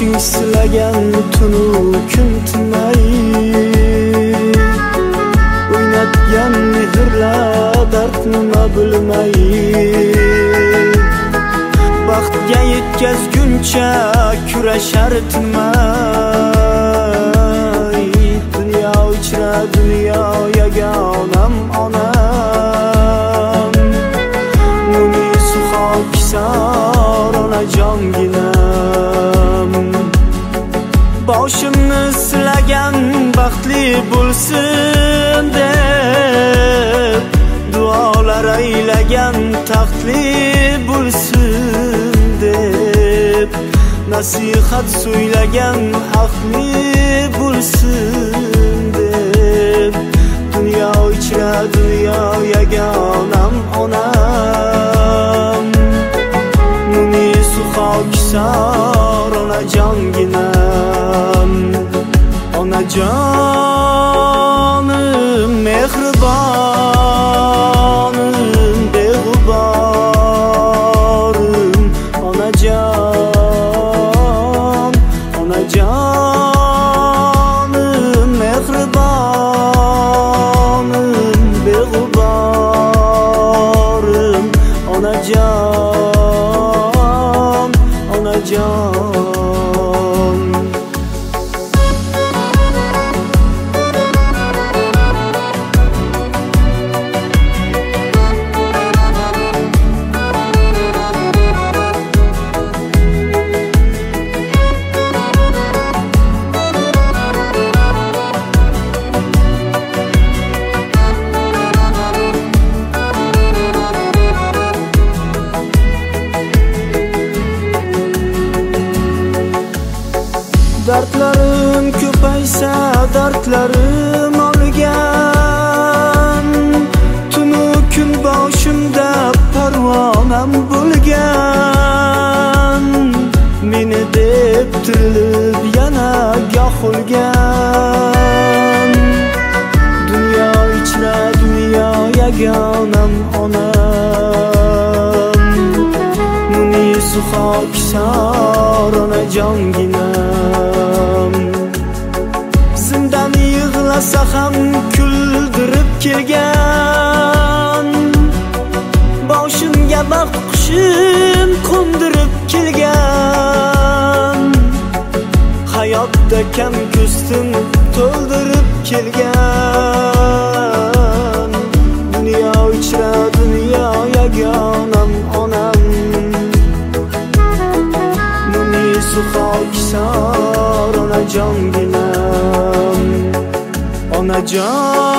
boshing silagan tunu kun tinmay o'ynatgan mehrlar dard nima bilmay baxtga yetkazguncha kurashar tinmay dunyo ichra dunyo yagonam onam Munisi xokisor onajonginam boshimni silagan baxtli bo'lsin deb duolar aylagan taxtli bo'lsin deb nasihat so'ylagan haqli bo'lsin deb dunyo ichra dunyo yagonam onam Munisi xokisor onajonginam onajonim mehribonim beg'uborim onajonim mehribonim beg'uborim onajon Dardlarim ko'paysa dardlarim olgan tunu kun boshimda parvonam bo'lgan meni deb tirilib yana goh o'lgan dunyo ichra dunyo yagonam onam Munisi xokisor onajonginam zindon yig'lasa ham kuldirib kelgan boshimga baxt qushim qo'ndirib kelgan hayotda kam ko'stim to'ldirib kelgan dunyo ichra dunyo yagonam onam Munisi xokisor onajonginam onajon